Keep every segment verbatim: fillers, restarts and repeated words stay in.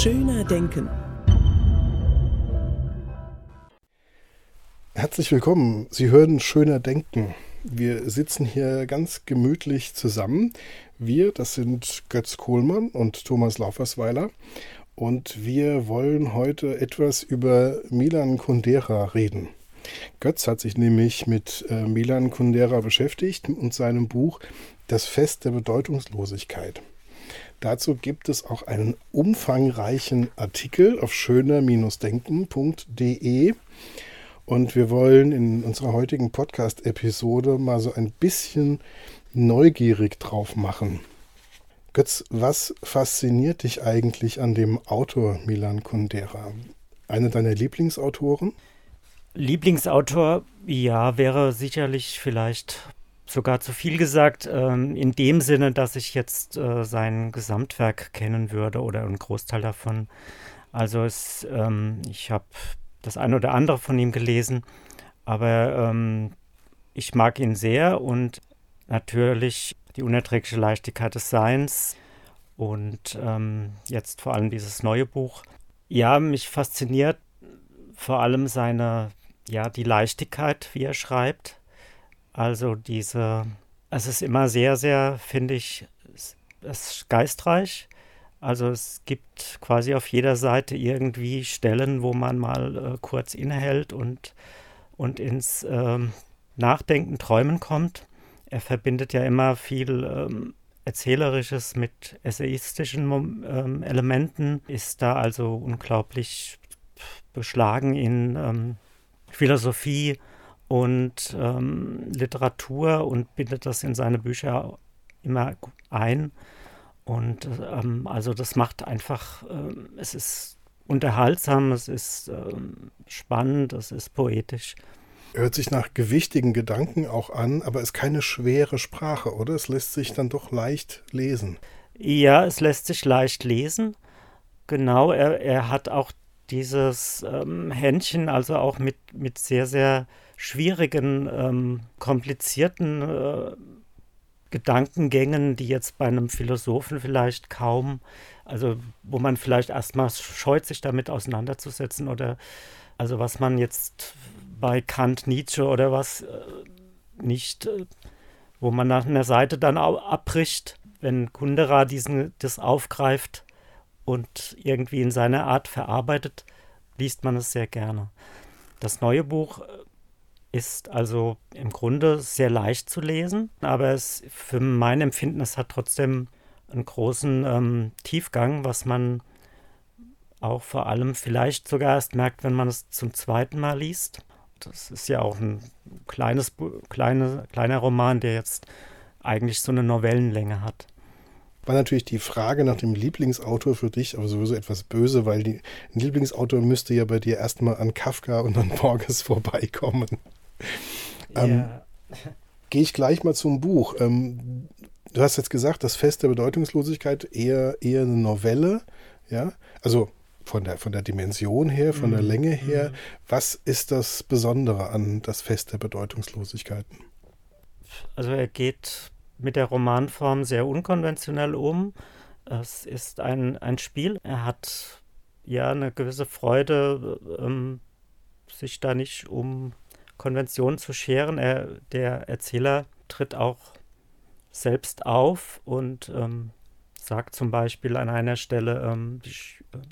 Schöner Denken. Herzlich willkommen. Sie hören Schöner Denken. Wir sitzen hier ganz gemütlich zusammen. Wir, das sind Götz Kohlmann und Thomas Laufersweiler. Und wir wollen heute etwas über Milan Kundera reden. Götz hat sich nämlich mit äh, Milan Kundera beschäftigt und seinem Buch Das Fest der Bedeutungslosigkeit. Dazu gibt es auch einen umfangreichen Artikel auf schöner denken punkt de. Und wir wollen in unserer heutigen Podcast-Episode mal so ein bisschen neugierig drauf machen. Götz, was fasziniert dich eigentlich an dem Autor Milan Kundera? Einer deiner Lieblingsautoren? Lieblingsautor, ja, wäre sicherlich vielleicht sogar zu viel gesagt, ähm, in dem Sinne, dass ich jetzt äh, sein Gesamtwerk kennen würde oder einen Großteil davon. Also es, ähm, ich habe das eine oder andere von ihm gelesen, aber ähm, ich mag ihn sehr und natürlich die unerträgliche Leichtigkeit des Seins und ähm, jetzt vor allem dieses neue Buch. Ja, mich fasziniert vor allem seine, ja, die Leichtigkeit, wie er schreibt. Also diese, es ist immer sehr, sehr, finde ich, es ist geistreich. Also es gibt quasi auf jeder Seite irgendwie Stellen, wo man mal äh, kurz innehält und, und ins ähm, Nachdenken, Träumen kommt. Er verbindet ja immer viel ähm, Erzählerisches mit essayistischen ähm, Elementen, ist da also unglaublich beschlagen in ähm, Philosophie und ähm, Literatur und bindet das in seine Bücher immer ein. Und ähm, also das macht einfach, ähm, es ist unterhaltsam, es ist ähm, spannend, es ist poetisch. Hört sich nach gewichtigen Gedanken auch an, aber ist keine schwere Sprache, oder? Es lässt sich dann doch leicht lesen. Ja, es lässt sich leicht lesen. Genau, er, er hat auch dieses ähm, Händchen, also auch mit, mit sehr, sehr schwierigen, ähm, komplizierten äh, Gedankengängen, die jetzt bei einem Philosophen vielleicht kaum, also wo man vielleicht erstmal scheut, sich damit auseinanderzusetzen oder also was man jetzt bei Kant, Nietzsche oder was äh, nicht, äh, wo man nach einer Seite dann abbricht, wenn Kundera diesen, das aufgreift und irgendwie in seiner Art verarbeitet, liest man es sehr gerne. Das neue Buch ist also im Grunde sehr leicht zu lesen, aber es für mein Empfinden, es hat trotzdem einen großen ähm, Tiefgang, was man auch vor allem vielleicht sogar erst merkt, wenn man es zum zweiten Mal liest. Das ist ja auch ein kleines, kleine, kleiner Roman, der jetzt eigentlich so eine Novellenlänge hat. War natürlich die Frage nach dem Lieblingsautor für dich, aber sowieso etwas böse, weil die, ein Lieblingsautor müsste ja bei dir erstmal an Kafka und an Borges vorbeikommen. Ja. Ähm, Gehe ich gleich mal zum Buch. Ähm, du hast jetzt gesagt, das Fest der Bedeutungslosigkeit eher, eher eine Novelle, ja, also von der, von der Dimension her, von der Länge her. Was ist das Besondere an das Fest der Bedeutungslosigkeiten? Also er geht mit der Romanform sehr unkonventionell um. Es ist ein, ein Spiel. Er hat ja eine gewisse Freude, ähm, sich da nicht um Konventionen zu scheren. Er, der Erzähler tritt auch selbst auf und ähm, sagt zum Beispiel an einer Stelle, ähm, ich, äh,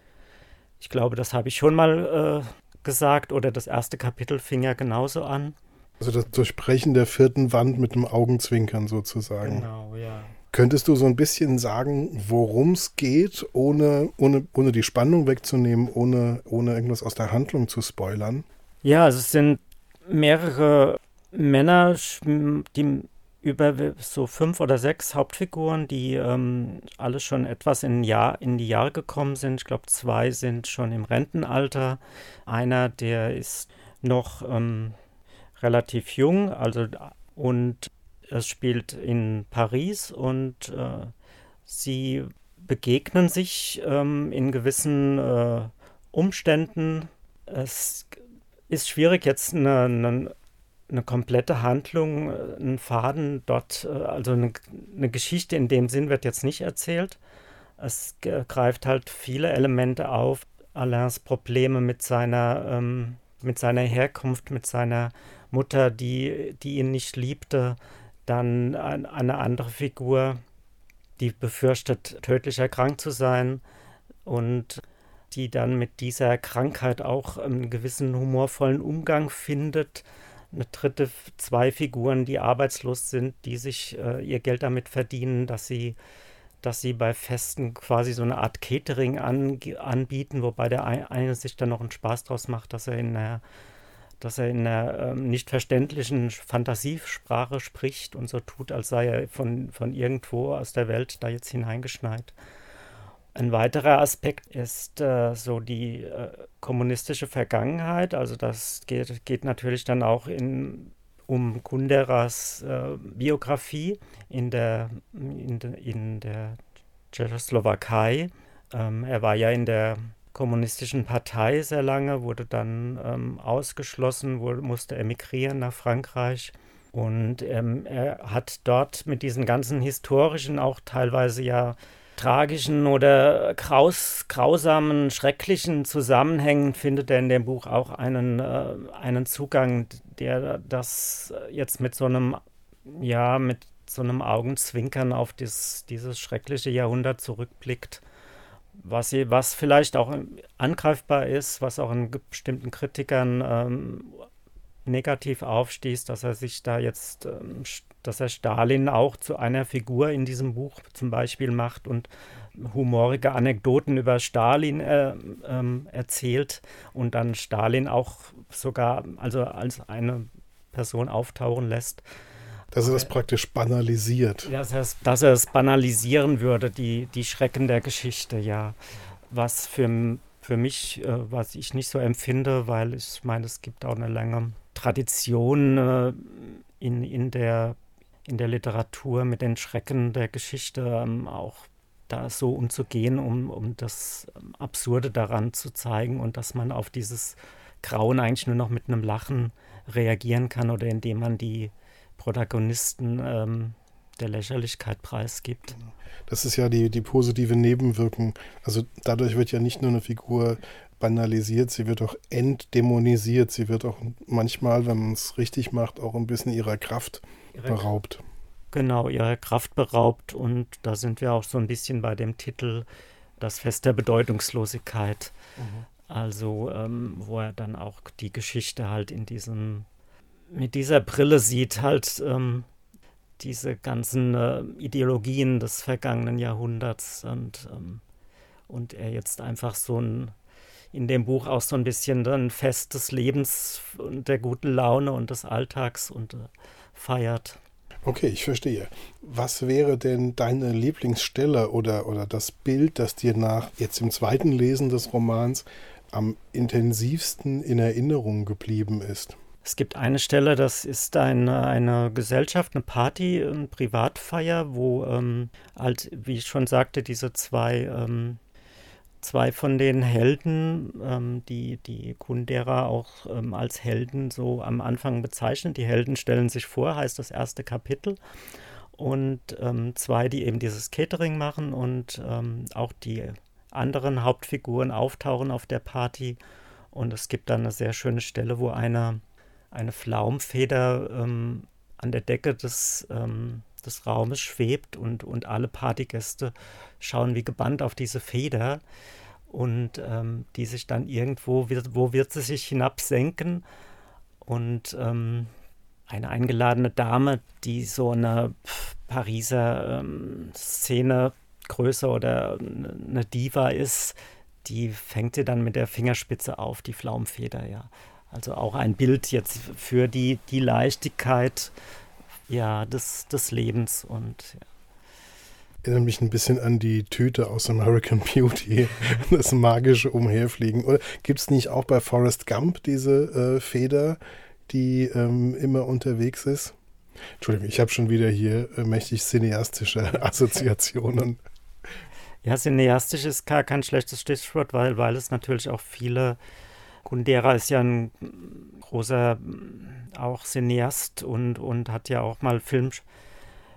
ich glaube, das habe ich schon mal äh, gesagt, oder das erste Kapitel fing ja genauso an. Also das Durchbrechen der vierten Wand mit dem Augenzwinkern sozusagen. Genau, ja. Könntest du so ein bisschen sagen, worum es geht, ohne, ohne, ohne die Spannung wegzunehmen, ohne, ohne irgendwas aus der Handlung zu spoilern? Ja, also es sind mehrere Männer, die über so fünf oder sechs Hauptfiguren, die ähm, alle schon etwas in, Jahr, in die Jahre gekommen sind. Ich glaube, zwei sind schon im Rentenalter. Einer, der ist noch ähm, relativ jung, also und es spielt in Paris und äh, sie begegnen sich ähm, in gewissen äh, Umständen. Es ist schwierig, jetzt eine, eine, eine komplette Handlung, einen Faden dort, also eine, eine Geschichte in dem Sinn wird jetzt nicht erzählt. Es g- greift halt viele Elemente auf. Alains Probleme mit seiner, ähm, mit seiner Herkunft, mit seiner Mutter, die, die ihn nicht liebte. Dann ein, eine andere Figur, die befürchtet, tödlich erkrankt zu sein und die dann mit dieser Krankheit auch einen gewissen humorvollen Umgang findet. Eine dritte, zwei Figuren, die arbeitslos sind, die sich äh, ihr Geld damit verdienen, dass sie, dass sie bei Festen quasi so eine Art Catering an, anbieten, wobei der eine sich dann noch einen Spaß draus macht, dass er in einer, dass er in einer ähm, nicht verständlichen Fantasiesprache spricht und so tut, als sei er von, von irgendwo aus der Welt da jetzt hineingeschneit. Ein weiterer Aspekt ist äh, so die äh, kommunistische Vergangenheit. Also das geht, geht natürlich dann auch in, um Kunderas äh, Biografie in der, in, de, in der Tschechoslowakei. Ähm, er war ja in der kommunistischen Partei sehr lange, wurde dann ähm, ausgeschlossen, wurde, musste emigrieren nach Frankreich. Und ähm, er hat dort mit diesen ganzen historischen, auch teilweise ja tragischen oder graus, grausamen, schrecklichen Zusammenhängen findet er in dem Buch auch einen, äh, einen Zugang, der das jetzt mit so einem, ja, mit so einem Augenzwinkern auf dies, dieses schreckliche Jahrhundert zurückblickt, was, sie, was vielleicht auch angreifbar ist, was auch in bestimmten Kritikern ähm, negativ aufstieß, dass er sich da jetzt, ähm, dass er Stalin auch zu einer Figur in diesem Buch zum Beispiel macht und humorige Anekdoten über Stalin äh, ähm, erzählt und dann Stalin auch sogar also als eine Person auftauchen lässt. Dass er das praktisch banalisiert. Dass er es, dass er es banalisieren würde, die, die Schrecken der Geschichte, ja. Was für, für mich, äh, was ich nicht so empfinde, weil ich meine, es gibt auch eine lange Tradition äh, in, in, der, in der Literatur mit den Schrecken der Geschichte ähm, auch da so umzugehen, um, um das Absurde daran zu zeigen und dass man auf dieses Grauen eigentlich nur noch mit einem Lachen reagieren kann oder indem man die Protagonisten ähm, der Lächerlichkeit preisgibt. Das ist ja die, die positive Nebenwirkung. Also dadurch wird ja nicht nur eine Figur banalisiert, sie wird auch entdämonisiert. Sie wird auch manchmal, wenn man es richtig macht, auch ein bisschen ihrer Kraft ihre beraubt. Genau, ihrer Kraft beraubt. Und da sind wir auch so ein bisschen bei dem Titel Das Fest der Bedeutungslosigkeit. Mhm. Also ähm, wo er dann auch die Geschichte halt in diesem, mit dieser Brille sieht, halt ähm, diese ganzen äh, Ideologien des vergangenen Jahrhunderts und, ähm, und er jetzt einfach so ein in dem Buch auch so ein bisschen ein Fest des Lebens und der guten Laune und des Alltags und äh, feiert. Okay, ich verstehe. Was wäre denn deine Lieblingsstelle oder, oder das Bild, das dir nach jetzt im zweiten Lesen des Romans am intensivsten in Erinnerung geblieben ist? Es gibt eine Stelle, das ist eine, eine Gesellschaft, eine Party, eine Privatfeier, wo, ähm, halt, wie ich schon sagte, diese zwei ähm, Zwei von den Helden, ähm, die die Kundera auch ähm, als Helden so am Anfang bezeichnet. Die Helden stellen sich vor, heißt das erste Kapitel. Und ähm, zwei, die eben dieses Catering machen und ähm, auch die anderen Hauptfiguren auftauchen auf der Party. Und es gibt dann eine sehr schöne Stelle, wo eine, eine Flaumfeder ähm, an der Decke des ähm, des Raumes schwebt und, und alle Partygäste schauen wie gebannt auf diese Feder und ähm, die sich dann irgendwo, wird, wo wird sie sich hinabsenken und ähm, eine eingeladene Dame, die so eine Pariser ähm, Szene größer oder eine Diva ist, die fängt sie dann mit der Fingerspitze auf, die Flaumfeder, ja. Also auch ein Bild jetzt für die, die Leichtigkeit Ja, des, des Lebens und ja. Erinnert mich ein bisschen an die Tüte aus American Beauty, das magische Umherfliegen. Oder gibt es nicht auch bei Forrest Gump diese äh, Feder, die ähm, immer unterwegs ist? Entschuldigung, ich habe schon wieder hier äh, mächtig cineastische Assoziationen. Ja, cineastisch ist gar kein schlechtes Stichwort, weil, weil es natürlich auch viele, Kundera ist ja ein großer auch Cineast und, und hat ja auch mal Film,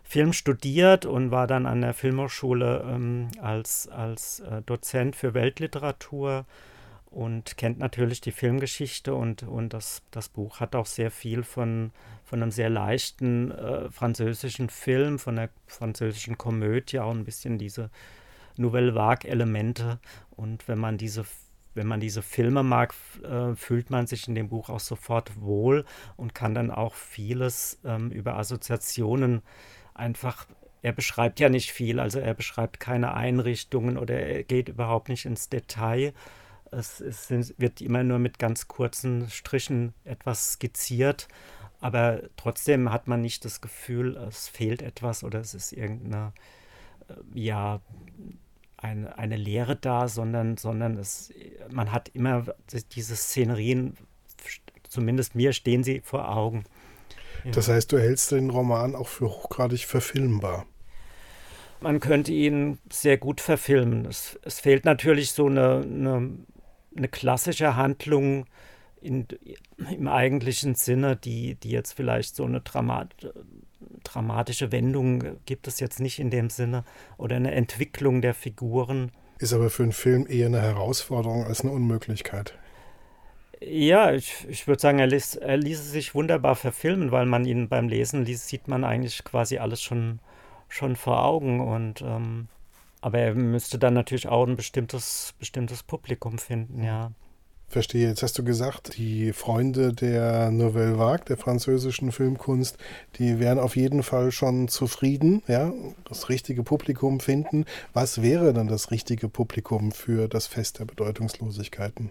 Film studiert und war dann an der Filmhochschule ähm, als, als äh, Dozent für Weltliteratur und kennt natürlich die Filmgeschichte und, und das, das Buch hat auch sehr viel von, von einem sehr leichten äh, französischen Film, von der französischen Komödie, auch ein bisschen diese Nouvelle Vague-Elemente. Und wenn man diese Wenn man diese Filme mag, äh, fühlt man sich in dem Buch auch sofort wohl und kann dann auch vieles ähm, über Assoziationen einfach, er beschreibt ja nicht viel, also er beschreibt keine Einrichtungen oder er geht überhaupt nicht ins Detail. Es, es sind, wird immer nur mit ganz kurzen Strichen etwas skizziert, aber trotzdem hat man nicht das Gefühl, es fehlt etwas oder es ist irgendeine, äh, ja, eine, eine Leere da, sondern, sondern es, man hat immer diese Szenerien, zumindest mir stehen sie vor Augen. Ja. Das heißt, du hältst den Roman auch für hochgradig verfilmbar. Man könnte ihn sehr gut verfilmen. Es, es fehlt natürlich so eine, eine, eine klassische Handlung in, im eigentlichen Sinne, die, die jetzt vielleicht so eine Dramat, dramatische Wendung gibt es jetzt nicht in dem Sinne oder eine Entwicklung der Figuren. Ist aber für einen Film eher eine Herausforderung als eine Unmöglichkeit. Ja, ich, ich würde sagen, er ließ, er ließ sich wunderbar verfilmen, weil man ihn beim Lesen liest, sieht man eigentlich quasi alles schon, schon vor Augen. Und, ähm, aber er müsste dann natürlich auch ein bestimmtes, bestimmtes Publikum finden, ja. Verstehe, jetzt hast du gesagt, die Freunde der Nouvelle Vague, der französischen Filmkunst, die wären auf jeden Fall schon zufrieden, ja, das richtige Publikum finden. Was wäre dann das richtige Publikum für das Fest der Bedeutungslosigkeiten?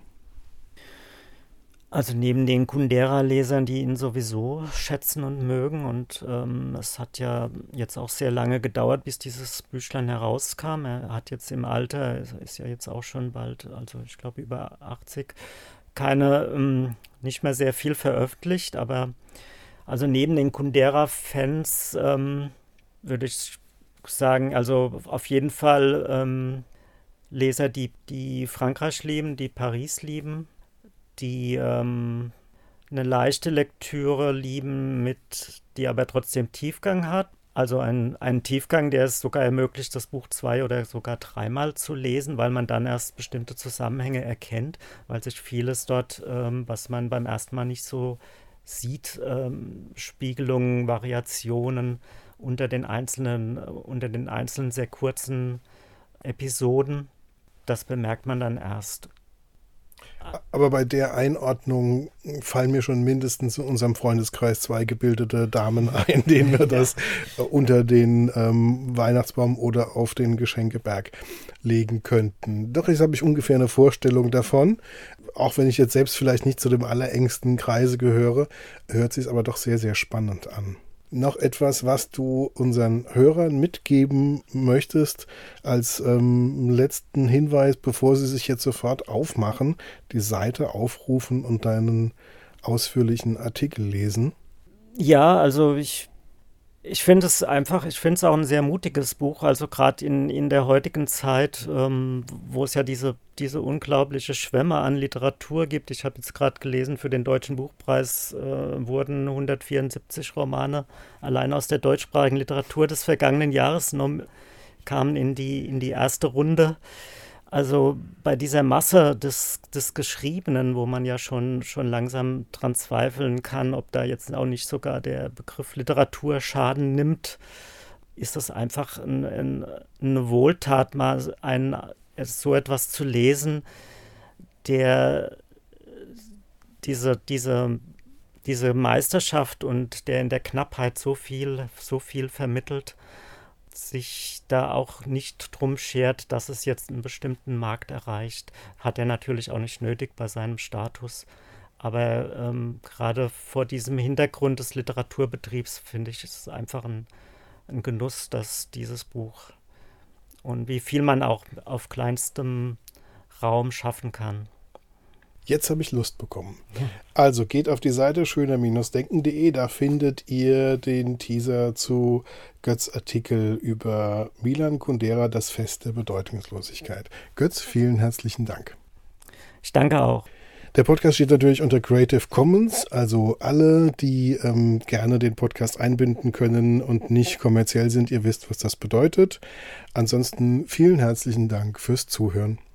Also neben den Kundera-Lesern, die ihn sowieso schätzen und mögen, und ähm, es hat ja jetzt auch sehr lange gedauert, bis dieses Büchlein herauskam. Er hat jetzt im Alter, ist ja jetzt auch schon bald, also ich glaube über achtzig, keine, ähm, nicht mehr sehr viel veröffentlicht, aber also neben den Kundera-Fans ähm, würde ich sagen, also auf jeden Fall ähm, Leser, die, die Frankreich lieben, die Paris lieben, die ähm, eine leichte Lektüre lieben, mit, die aber trotzdem Tiefgang hat. Also ein, einen Tiefgang, der es sogar ermöglicht, das Buch zwei oder sogar dreimal zu lesen, weil man dann erst bestimmte Zusammenhänge erkennt, weil sich vieles dort, ähm, was man beim ersten Mal nicht so sieht, ähm, Spiegelungen, Variationen unter den einzelnen, unter den einzelnen sehr kurzen Episoden, das bemerkt man dann erst. Aber bei der Einordnung fallen mir schon mindestens in unserem Freundeskreis zwei gebildete Damen ein, denen wir das ja. unter den ähm, Weihnachtsbaum oder auf den Geschenkeberg legen könnten. Doch jetzt habe ich ungefähr eine Vorstellung davon. Auch wenn ich jetzt selbst vielleicht nicht zu dem allerengsten Kreise gehöre, hört sich es aber doch sehr, sehr spannend an. Noch etwas, was du unseren Hörern mitgeben möchtest als ähm, letzten Hinweis, bevor sie sich jetzt sofort aufmachen, die Seite aufrufen und deinen ausführlichen Artikel lesen? Ja, also ich, ich finde es einfach, ich finde es auch ein sehr mutiges Buch, also gerade in, in der heutigen Zeit, ähm, wo es ja diese, diese unglaubliche Schwemme an Literatur gibt. Ich habe jetzt gerade gelesen, für den Deutschen Buchpreis äh, wurden hundertvierundsiebzig Romane allein aus der deutschsprachigen Literatur des vergangenen Jahres nom- kamen in die, in die erste Runde. Also bei dieser Masse des, des Geschriebenen, wo man ja schon, schon langsam dran zweifeln kann, ob da jetzt auch nicht sogar der Begriff Literatur Schaden nimmt, ist das einfach ein, ein, eine Wohltat, mal ein, so etwas zu lesen, der diese, diese, diese Meisterschaft und der in der Knappheit so viel, so viel vermittelt, sich da auch nicht drum schert, dass es jetzt einen bestimmten Markt erreicht. Hat er natürlich auch nicht nötig bei seinem Status. Aber ähm, gerade vor diesem Hintergrund des Literaturbetriebs finde ich es einfach ein, ein Genuss, dass dieses Buch und wie viel man auch auf kleinstem Raum schaffen kann. Jetzt habe ich Lust bekommen. Also geht auf die Seite schöner Bindestrich denken punkt de, da findet ihr den Teaser zu Götz' Artikel über Milan Kundera, das Fest der Bedeutungslosigkeit. Götz, vielen herzlichen Dank. Ich danke auch. Der Podcast steht natürlich unter Creative Commons, also alle, die ähm, gerne den Podcast einbinden können und nicht kommerziell sind, ihr wisst, was das bedeutet. Ansonsten vielen herzlichen Dank fürs Zuhören.